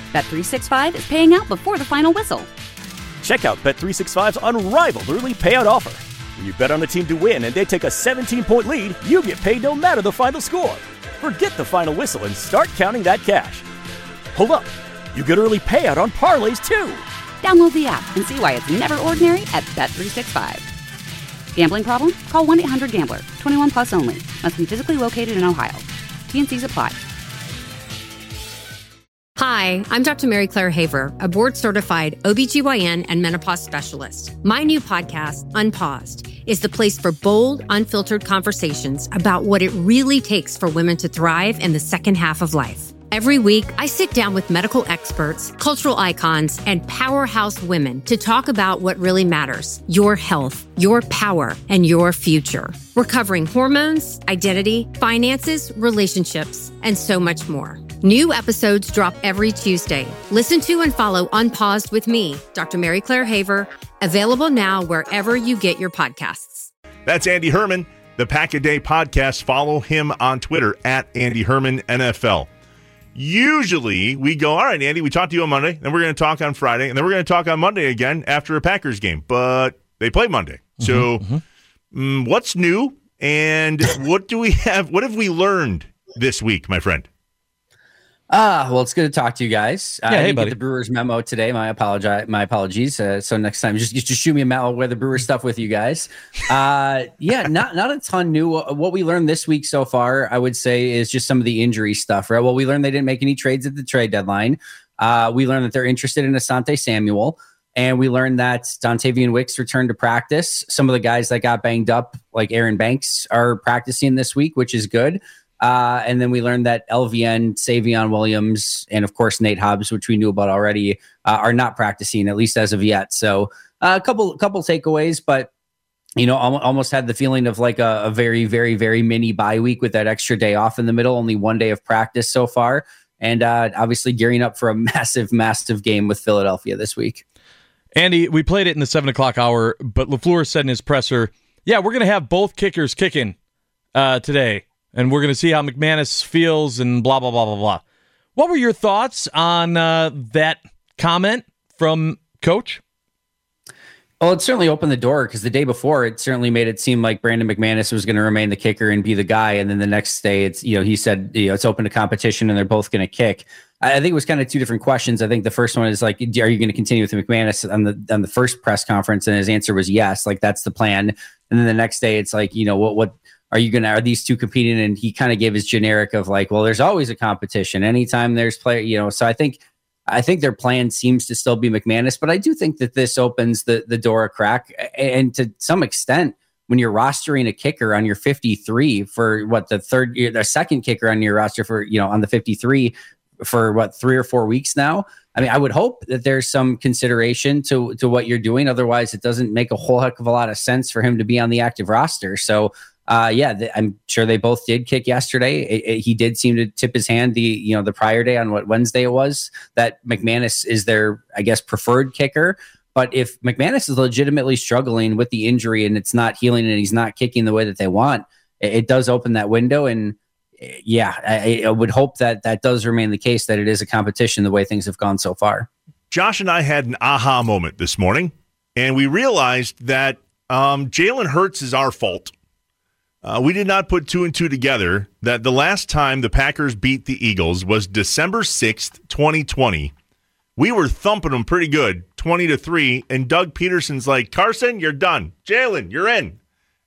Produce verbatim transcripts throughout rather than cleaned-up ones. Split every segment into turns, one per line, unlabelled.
Bet three sixty-five is paying out before the final whistle.
Check out Bet three sixty-five's unrivaled early payout offer. When you bet on a team to win and they take a seventeen-point lead, you get paid no matter the final score. Forget the final whistle and start counting that cash. Hold up. You get early payout on parlays, too.
Download the app and see why it's never ordinary at Bet three sixty-five. Gambling problem? Call one eight hundred gambler. twenty-one plus only. Must be physically located in Ohio. T N Cs apply.
Hi, I'm Doctor Mary Claire Haver, a board-certified O B G Y N and menopause specialist. My new podcast, Unpaused, is the place for bold, unfiltered conversations about what it really takes for women to thrive in the second half of life. Every week, I sit down with medical experts, cultural icons, and powerhouse women to talk about what really matters: your health, your power, and your future. We're covering hormones, identity, finances, relationships, and so much more. New episodes drop every Tuesday. Listen to and follow Unpaused with me, Doctor Mary Claire Haver, available now wherever you get your podcasts.
That's Andy Herman, the Pack a Day podcast. Follow him on Twitter at Andy Herman N F L. Usually we go, all right, Andy, we talked to you on Monday, then we're going to talk on Friday, and then we're going to talk on Monday again after a Packers game. But they play Monday. Mm-hmm, so mm-hmm. Mm, what's new, and what do we have? What have we learned this week, my friend?
Ah, uh, well, it's good to talk to you guys.
Yeah,
I
hey,
didn't
buddy.
get the Brewers memo today. My apologize. My apologies. Uh, so next time, just just shoot me a mail with the Brewers stuff with you guys. Uh, yeah, not not a ton new. What we learned this week so far, I would say, is just some of the injury stuff. Right. Well, we learned they didn't make any trades at the trade deadline. Uh, we learned that they're interested in Asante Samuel, and we learned that Dontavian Wicks returned to practice. Some of the guys that got banged up, like Aaron Banks, are practicing this week, which is good. Uh, and then we learned that L V N, Savion Williams, and of course Nate Hobbs, which we knew about already, uh, are not practicing, at least as of yet. So uh, a couple couple takeaways, but you know, al- almost had the feeling of like a, a very, very, very mini bye week with that extra day off in the middle. Only one day of practice so far, and uh, obviously gearing up for a massive, massive game with Philadelphia this week.
Andy, we played it in the seven o'clock hour, but LaFleur said in his presser, "Yeah, we're going to have both kickers kicking uh, today. And we're going to see how McManus feels and blah, blah, blah, blah, blah." What were your thoughts on uh, that comment from Coach?
Well, it certainly opened the door, because the day before it certainly made it seem like Brandon McManus was going to remain the kicker and be the guy. And then the next day, it's, you know, he said, you know, it's open to competition and they're both going to kick. I, I think it was kind of two different questions. I think the first one is like, are you going to continue with McManus on the on the first press conference? And his answer was yes, like that's the plan. And then the next day, it's like, you know, what what. Are you going to, are these two competing? And he kind of gave his generic of like, well, there's always a competition anytime there's player, you know, so I think, I think their plan seems to still be McManus, but I do think that this opens the, the door a crack. And to some extent, when you're rostering a kicker on your fifty-three for what the third year, the second kicker on your roster for, you know, on the fifty-three for what, three or four weeks now. I mean, I would hope that there's some consideration to, to what you're doing. Otherwise it doesn't make a whole heck of a lot of sense for him to be on the active roster. So, Uh, yeah, th- I'm sure they both did kick yesterday. It, it, he did seem to tip his hand the you know the prior day on what Wednesday it was, that McManus is their, I guess, preferred kicker. But if McManus is legitimately struggling with the injury and it's not healing and he's not kicking the way that they want, it, it does open that window. And yeah, I, I would hope that that does remain the case, that it is a competition the way things have gone so far.
Josh and I had an aha moment this morning, and we realized that um, Jalen Hurts is our fault. Uh, we did not put two and two together that the last time the Packers beat the Eagles was December sixth, twenty twenty. We were thumping them pretty good, twenty to three, and Doug Peterson's like, "Carson, you're done. Jalen, you're in."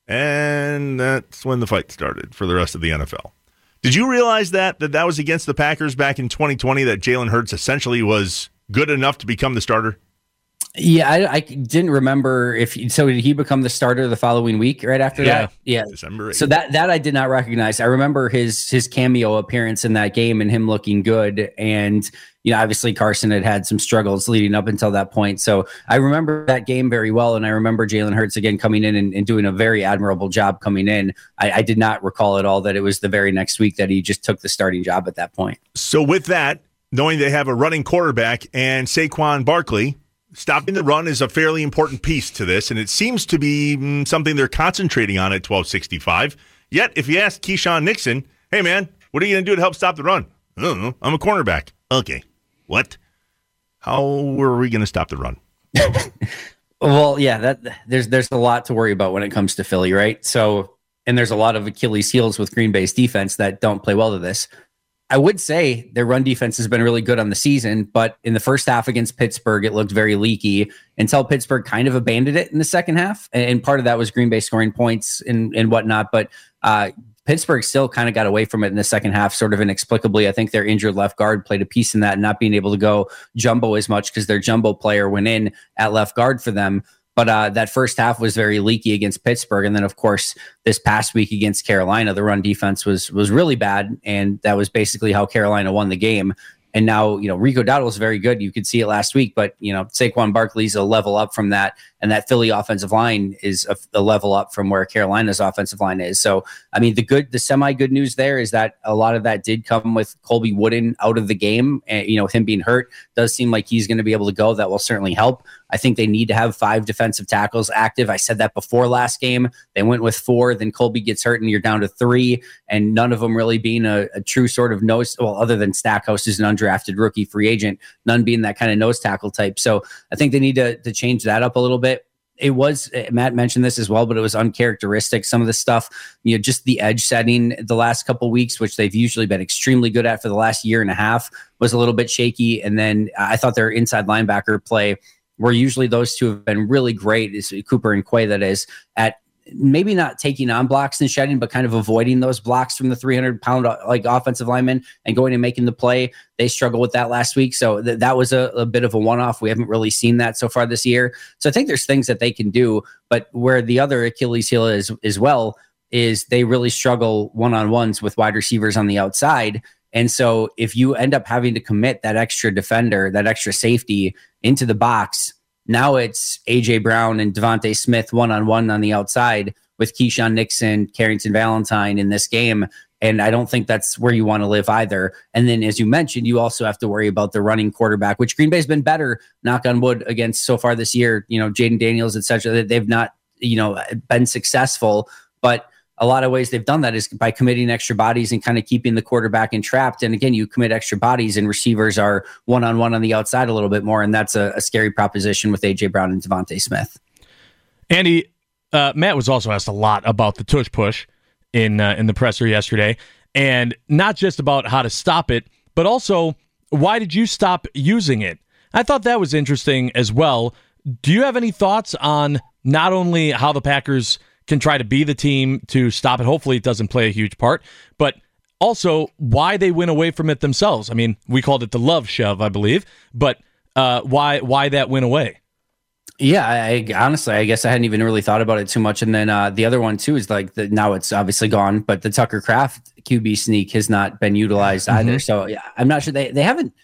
And that's when the fight started for the rest of the N F L. Did you realize that, that that was against the Packers back in twenty twenty, that Jalen Hurts essentially was good enough to become the starter?
Yeah, I, I didn't remember if he, so. Did he become the starter the following week right after
yeah.
that? Yeah,
December eighth.
So that that I did not recognize. I remember his his cameo appearance in that game and him looking good. And you know, obviously Carson had had some struggles leading up until that point. So I remember that game very well, and I remember Jalen Hurts again coming in and, and doing a very admirable job coming in. I, I did not recall at all that it was the very next week that he just took the starting job at that point.
So with that, knowing they have a running quarterback and Saquon Barkley, stopping the run is a fairly important piece to this, and it seems to be mm, something they're concentrating on at twelve sixty-five. Yet, if you ask Keyshawn Nixon, "Hey, man, what are you going to do to help stop the run?" "I don't know. I'm a cornerback." "Okay. What?" how are we going to stop the run?
Well, yeah, that there's there's a lot to worry about when it comes to Philly, right? So, and there's a lot of Achilles heels with Green Bay's defense that don't play well to this. I would say their run defense has been really good on the season, but in the first half against Pittsburgh, it looked very leaky until Pittsburgh kind of abandoned it in the second half. And part of that was Green Bay scoring points and, and whatnot. But uh, Pittsburgh still kind of got away from it in the second half, sort of inexplicably. I think their injured left guard played a piece in that, not being able to go jumbo as much because their jumbo player went in at left guard for them. But uh, that first half was very leaky against Pittsburgh. And then, of course, this past week against Carolina, the run defense was was really bad. And that was basically how Carolina won the game. And now, you know, Rico Dowdle is very good. You could see it last week. But, you know, Saquon Barkley's a level up from that. And that Philly offensive line is a, a level up from where Carolina's offensive line is. So, I mean, the good, the semi-good news there is that a lot of that did come with Colby Wooden out of the game. And, you know, with him being hurt, does seem like he's going to be able to go. That will certainly help. I think they need to have five defensive tackles active. I said that before last game. They went with four. Then Colby gets hurt and you're down to three. And none of them really being a, a true sort of nose, well, other than Stackhouse is an undrafted rookie free agent, none being that kind of nose tackle type. So I think they need to, to change that up a little bit. It was, Matt mentioned this as well, but it was uncharacteristic. Some of the stuff, you know, just the edge setting the last couple of weeks, which they've usually been extremely good at for the last year and a half, was a little bit shaky. And then I thought their inside linebacker play, where usually those two have been really great, is Cooper and Quay, that is, at maybe not taking on blocks and shedding, but kind of avoiding those blocks from the three hundred pound like offensive linemen and going and making the play. They struggled with that last week. So th- that was a, a bit of a one-off. We haven't really seen that so far this year. So I think there's things that they can do, but where the other Achilles heel is as well is they really struggle one-on-ones with wide receivers on the outside. And so if you end up having to commit that extra defender, that extra safety into the box, now it's A J Brown and Devontae Smith one-on-one on the outside with Keyshawn Nixon, Carrington Valentine in this game. And I don't think that's where you want to live either. And then, as you mentioned, you also have to worry about the running quarterback, which Green Bay's been better, knock on wood, against so far this year. You know, Jaden Daniels, et cetera. They've not, you know, been successful, but a lot of ways they've done that is by committing extra bodies and kind of keeping the quarterback entrapped. And again, you commit extra bodies and receivers are one-on-one on the outside a little bit more. And that's a, a scary proposition with A J Brown and Devontae Smith.
Andy, uh, Matt was also asked a lot about the tush push in, uh, in the presser yesterday, and not just about how to stop it, but also why did you stop using it? I thought that was interesting as well. Do you have any thoughts on not only how the Packers can try to be the team to stop it? Hopefully it doesn't play a huge part, but also why they went away from it themselves. I mean, we called it the love shove, I believe, but uh, why why that went away?
Yeah, I, I honestly, I guess I hadn't even really thought about it too much. And then uh, the other one too is like the, now it's obviously gone, but the Tucker Kraft Q B sneak has not been utilized mm-hmm. either. So yeah, I'm not sure they they haven't.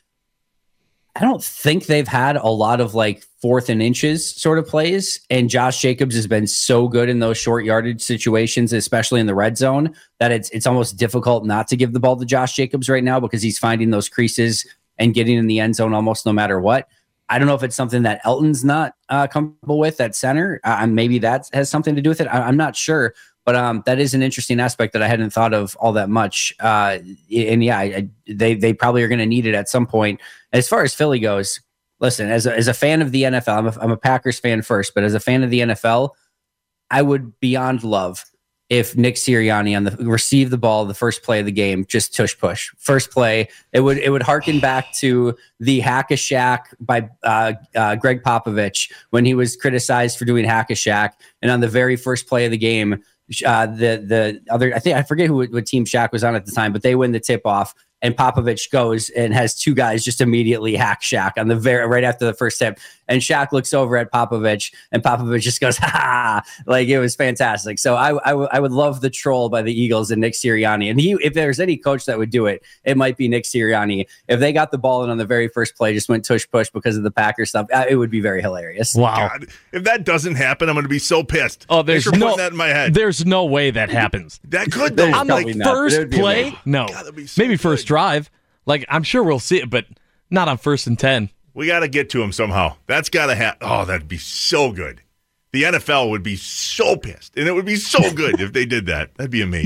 I don't think they've had a lot of like fourth and inches sort of plays. And Josh Jacobs has been so good in those short yardage situations, especially in the red zone, that it's it's almost difficult not to give the ball to Josh Jacobs right now because he's finding those creases and getting in the end zone almost no matter what. I don't know if it's something that Elton's not uh, comfortable with at center. Uh, maybe that has something to do with it. I, I'm not sure. But um, that is an interesting aspect that I hadn't thought of all that much. Uh, and yeah, I, I, they they probably are going to need it at some point. As far as Philly goes, listen, as a, as a fan of the N F L, I'm a, I'm a Packers fan first, but as a fan of the N F L, I would beyond love if Nick Sirianni on the receive the ball the first play of the game, just tush push. First play, it would it would harken back to the Hack-a-Shack by uh, uh, Greg Popovich when he was criticized for doing Hack-a-Shack, and on the very first play of the game, Uh, the the other I think I forget who what team Shaq was on at the time, but they win the tip off, and Popovich goes and has two guys just immediately hack Shaq on the very right after the first tip, and Shaq looks over at Popovich, and Popovich just goes ha, like it was fantastic. So I I, w- I would love the troll by the Eagles and Nick Sirianni, and he if there's any coach that would do it, it might be Nick Sirianni. If they got the ball in on the very first play, just went tush push because of the Packers stuff, it would be very hilarious.
Wow!
God, if that doesn't happen, I'm going to be so pissed.
Oh, there's
Thanks for
no
putting that in my head.
There's no way that happens.
That could though.
On the
not.
first play, no.
God, that'd be so
Maybe
good.
first drive. Like I'm sure we'll see it, but not on first and ten.
We got to get to him somehow. That's got to happen. Oh, that'd be so good. The N F L would be so pissed, and it would be so good if they did that. That'd be amazing.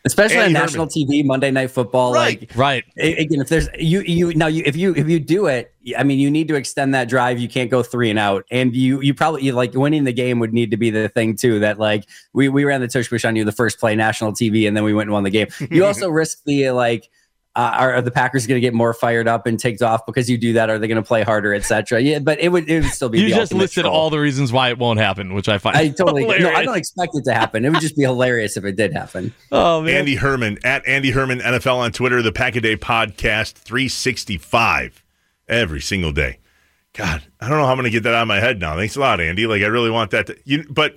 Especially
Andy
on national
Herman.
T V, Monday Night Football.
Right.
Like,
Right.
again, if there's you, you now, you if you if you do it, I mean, you need to extend that drive. You can't go three and out, and you you probably you, like winning the game would need to be the thing too. That like we we ran the tush push on you the first play, national T V, and then we went and won the game. You also risk the like. Uh, are, are the Packers going to get more fired up and take off because you do that? Are they going to play harder, et cetera? Yeah, but it would it would still be.
You
the
just listed
troll.
all the reasons why it won't happen, which I find
I totally
hilarious.
no. I don't expect it to happen. It would just be hilarious if it did happen.
Oh man,
Andy Herman at Andy Herman N F L on Twitter. The Pack a Day Podcast three sixty-five every single day. God, I don't know how I'm going to get that out of my head now. Thanks a lot, Andy. Like I really want that. To, you, but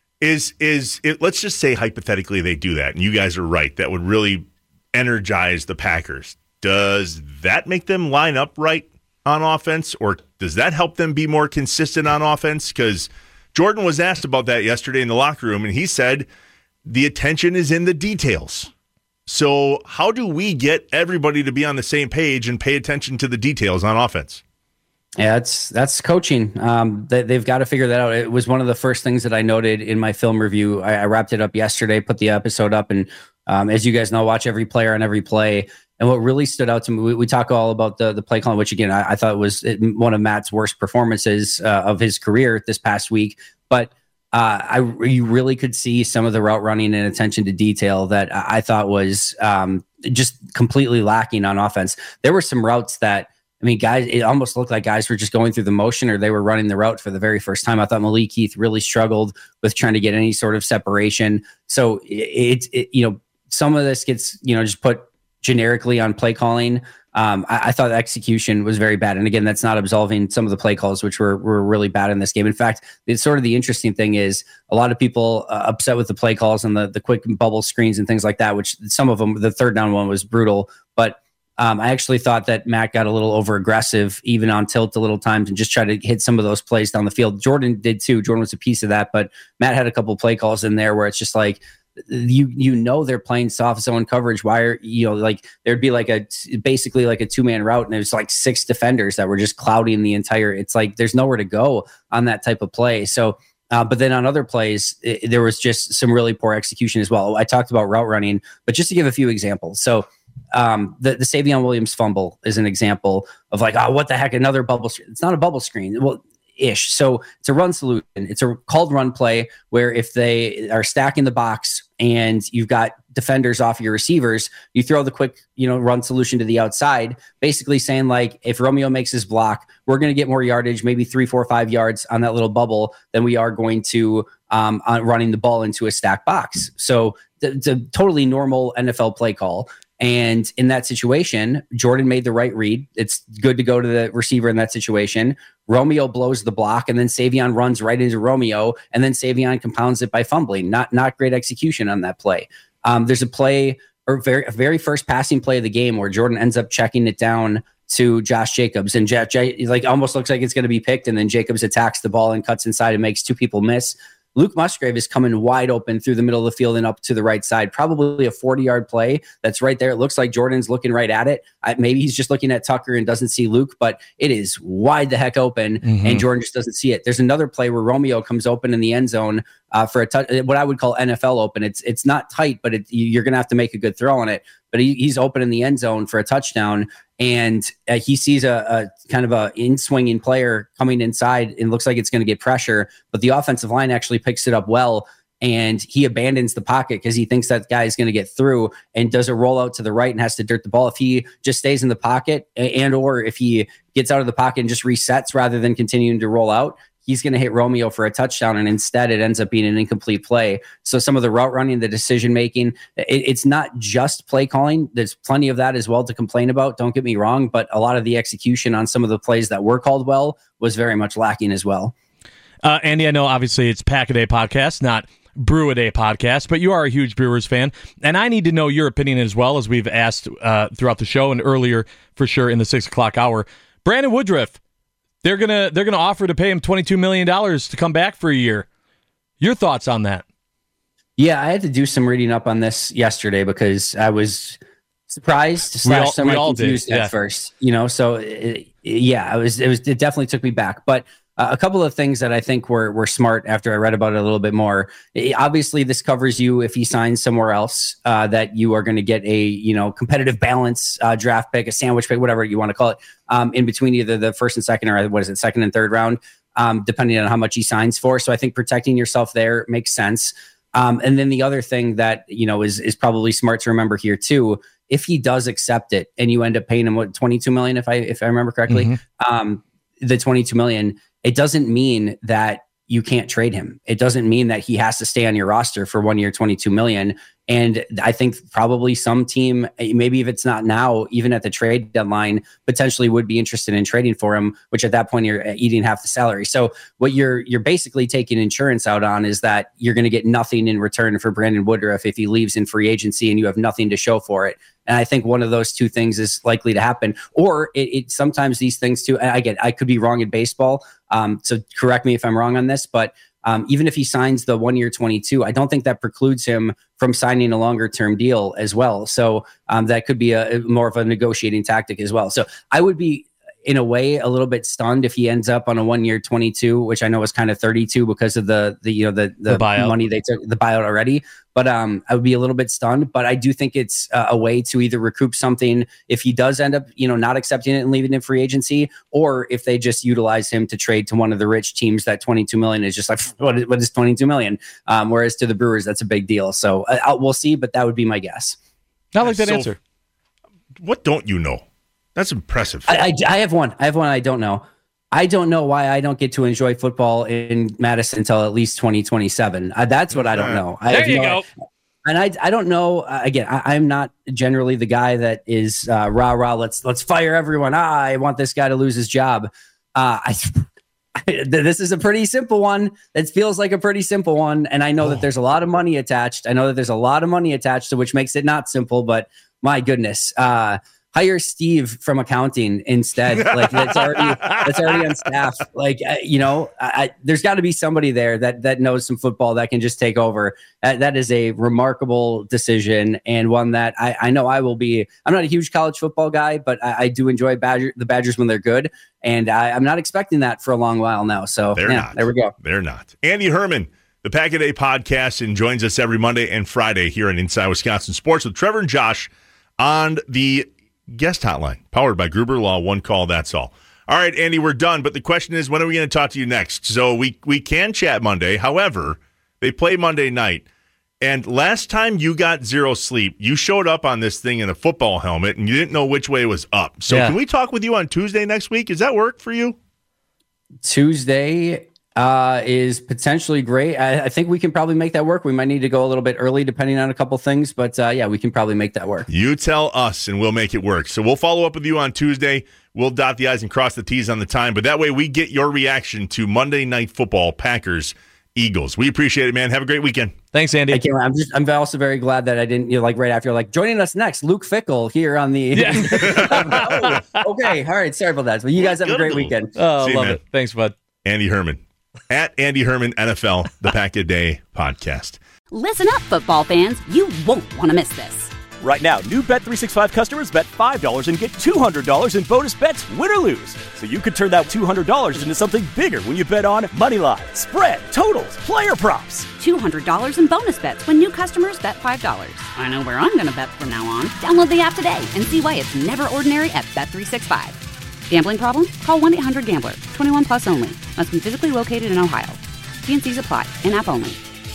is is it, let's just say hypothetically they do that, and you guys are right. That would really energize the Packers. Does that make them line up right on offense, or does that help them be more consistent on offense? Because Jordan was asked about that yesterday in the locker room, and he said the attention is in the details. So how do we get everybody to be on the same page and pay attention to the details on offense?
Yeah, that's that's coaching. Um, they, they've got to figure that out. It was one of the first things that I noted in my film review. I, I wrapped it up yesterday, put the episode up, and um, as you guys know, watch every player on every play. And what really stood out to me, we, we talk all about the the play calling, which again I, I thought was one of Matt's worst performances uh, of his career this past week. But uh, I you really could see some of the route running and attention to detail that I, I thought was um, just completely lacking on offense. There were some routes that. I mean, guys, it almost looked like guys were just going through the motion or they were running the route for the very first time. I thought Malik Heath really struggled with trying to get any sort of separation. So it's, it, it, you know, some of this gets, you know, just put generically on play calling. Um, I, I thought the execution was very bad. And again, that's not absolving some of the play calls, which were, were really bad in this game. In fact, it's sort of the interesting thing is a lot of people uh, upset with the play calls and the, the quick bubble screens and things like that, which some of them, the third down one was brutal, but Um, I actually thought that Matt got a little over aggressive, even on tilt a little times, and just tried to hit some of those plays down the field. Jordan did too. Jordan was a piece of that, but Matt had a couple play calls in there where it's just like you you know they're playing soft zone coverage. Why are you know like there'd be like a basically like a two man route, and there's like six defenders that were just clouding the entire. It's like there's nowhere to go on that type of play. So. Uh, but then on other plays, it, there was just some really poor execution as well. I talked about route running, but just to give a few examples. So um, the, the Savion Williams fumble is an example of like, oh, what the heck, another bubble screen. It's not a bubble screen. Well, ish. So it's a run solution. It's a called run play where if they are stacking the box and you've got defenders off your receivers, you throw the quick, you know, run solution to the outside, basically saying like, if Romeo makes his block, we're going to get more yardage, maybe three, four, five yards on that little bubble than we are going to um, on running the ball into a stack box. So th- it's a totally normal N F L play call. And in that situation, Jordan made the right read. It's good to go to the receiver in that situation. Romeo blows the block, and then Savion runs right into Romeo, and then Savion compounds it by fumbling. Not not great execution on that play. Um, there's a play, or very very first passing play of the game where Jordan ends up checking it down to Josh Jacobs, and J- J- like almost looks like it's going to be picked, and then Jacobs attacks the ball and cuts inside and makes two people miss. Luke Musgrave is coming wide open through the middle of the field and up to the right side, probably a forty-yard play that's right there. It looks like Jordan's looking right at it. I, maybe he's just looking at Tucker and doesn't see Luke, but it is wide the heck open, mm-hmm. and Jordan just doesn't see it. There's another play where Romeo comes open in the end zone uh, for a touch, what I would call N F L open. It's it's not tight, but it, you're going to have to make a good throw on it. But he, he's open in the end zone for a touchdown, and uh, he sees a, a kind of a in-swinging player coming inside and looks like it's going to get pressure, but the offensive line actually picks it up well, and he abandons the pocket because he thinks that guy is going to get through and does a rollout to the right and has to dirt the ball. If he just stays in the pocket and or if he gets out of the pocket and just resets rather than continuing to roll out, he's going to hit Romeo for a touchdown, and instead it ends up being an incomplete play. So some of the route running, the decision making, it, it's not just play calling. There's plenty of that as well to complain about. Don't get me wrong, but a lot of the execution on some of the plays that were called well was very much lacking as well.
Uh, Andy, I know obviously it's Pack a Day podcast, not Brew a Day podcast, but you are a huge Brewers fan, and I need to know your opinion as well, as we've asked uh, throughout the show and earlier for sure in the six o'clock hour. Brandon Woodruff. They're gonna they're gonna offer to pay him twenty-two million dollars to come back for a year. Your thoughts on that?
Yeah, I had to do some reading up on this yesterday because I was surprised slash semi confused at
yeah.
first. You know, so it, yeah, I was. It was. It definitely took me back. But Uh, a couple of things that I think were were smart after I read about it a little bit more. It, obviously, this covers you if he signs somewhere else, uh, that you are going to get a you know competitive balance uh, draft pick, a sandwich pick, whatever you want to call it, um, in between either the first and second, or what is it, second and third round, um, depending on how much he signs for. So I think protecting yourself there makes sense. Um, and then the other thing that you know is is probably smart to remember here too. If he does accept it and you end up paying him what twenty-two million, if I if I remember correctly, mm-hmm. um, the twenty-two million, it doesn't mean that you can't trade him. It doesn't mean that he has to stay on your roster for one year, twenty-two million. And I think probably some team, maybe if it's not now, even at the trade deadline, potentially would be interested in trading for him, which at that point you're eating half the salary. So what you're you're basically taking insurance out on is that you're going to get nothing in return for Brandon Woodruff if he leaves in free agency and you have nothing to show for it. And I think one of those two things is likely to happen. Or it, it sometimes these things too, and I get, I could be wrong in baseball. Um, so correct me if I'm wrong on this, but um, even if he signs the one year twenty-two, I don't think that precludes him from signing a longer term deal as well. So um, that could be a, a more of a negotiating tactic as well. So I would be, in a way, a little bit stunned if he ends up on a one year twenty-two, which I know is kind of thirty-two because of the, the, you know, the, the, the money they took, the buyout already. But um, I would be a little bit stunned, but I do think it's uh, a way to either recoup something if he does end up, you know, not accepting it and leaving in free agency, or if they just utilize him to trade to one of the rich teams, that twenty-two million is just like, what is, what is twenty-two million? Um, whereas to the Brewers, that's a big deal. So uh, we'll see, but that would be my guess.
I like that
so,
answer.
What don't you know? That's impressive.
I, I, I have one. I have one I don't know. I don't know why I don't get to enjoy football in Madison until at least twenty twenty-seven. Uh, that's what I don't know. I
there you
no,
go.
And I, I don't know. Uh, again, I, I'm not generally the guy that is uh, rah rah. Let's let's fire everyone. Ah, I want this guy to lose his job. Uh, I, I this is a pretty simple one. It feels like a pretty simple one, and I know oh. that there's a lot of money attached. I know that there's a lot of money attached, to which makes it not simple. But my goodness. Uh, Hire Steve from accounting instead. Like that's already that's already on staff. Like uh, you know, I, I, there's got to be somebody there that that knows some football that can just take over. Uh, that is a remarkable decision, and one that I, I know I will be. I'm not a huge college football guy, but I, I do enjoy Badger, the Badgers when they're good, and I, I'm not expecting that for a long while now. So
they're
yeah,
not.
There we go.
They're not. Andy Herman, the Pack a Day podcast, and joins us every Monday and Friday here on Inside Wisconsin Sports with Trevor and Josh on the guest hotline, powered by Gruber Law. One call, that's all. All right, Andy, we're done. But the question is, when are we going to talk to you next? So we we can chat Monday. However, they play Monday night. And last time you got zero sleep, you showed up on this thing in a football helmet, and you didn't know which way was up. So yeah. Can we talk with you on Tuesday next week? Does that work for you?
Tuesday uh, is potentially great. I, I think we can probably make that work. We might need to go a little bit early depending on a couple things, but uh, yeah, we can probably make that work.
You tell us and we'll make it work. So we'll follow up with you on Tuesday. We'll dot the I's and cross the T's on the time, but that way we get your reaction to Monday Night Football, Packers, Eagles. We appreciate it, man. Have a great weekend.
Thanks, Andy.
I can't, I'm just. I'm also very glad that I didn't. You know, like right after, you're like joining us next, Luke Fickell here on the. Yeah. oh, okay. All right. Sorry about that. But you guys have a great weekend.
Oh,
See
love
you,
it. Thanks, bud.
Andy Herman at Andy Herman N F L, the Pack a Day podcast.
Listen up, football fans. You won't want to miss this.
Right now, new Bet three sixty-five customers bet five dollars and get two hundred dollars in bonus bets, win or lose. So you could turn that two hundred dollars into something bigger when you bet on money line, spread, totals, player props.
two hundred dollars in bonus bets when new customers bet five dollars. I know where I'm going to bet from now on. Download the app today and see why it's never ordinary at Bet three sixty-five. Gambling problem? Call one eight hundred gambler. twenty-one plus only. Must be physically located in Ohio. T N Cs apply. In-app only.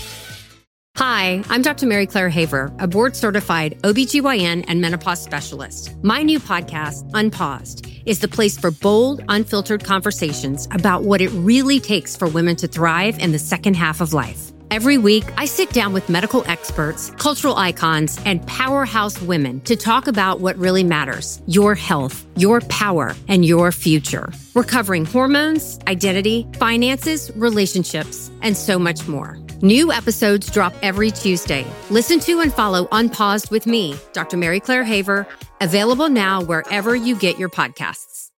Hi, I'm Doctor Mary Claire Haver, a board-certified O B G Y N and menopause specialist. My new podcast, Unpaused, is the place for bold, unfiltered conversations about what it really takes for women to thrive in the second half of life. Every week, I sit down with medical experts, cultural icons, and powerhouse women to talk about what really matters: your health, your power, and your future. We're covering hormones, identity, finances, relationships, and so much more. New episodes drop every Tuesday. Listen to and follow Unpaused with me, Doctor Mary Claire Haver, available now wherever you get your podcasts.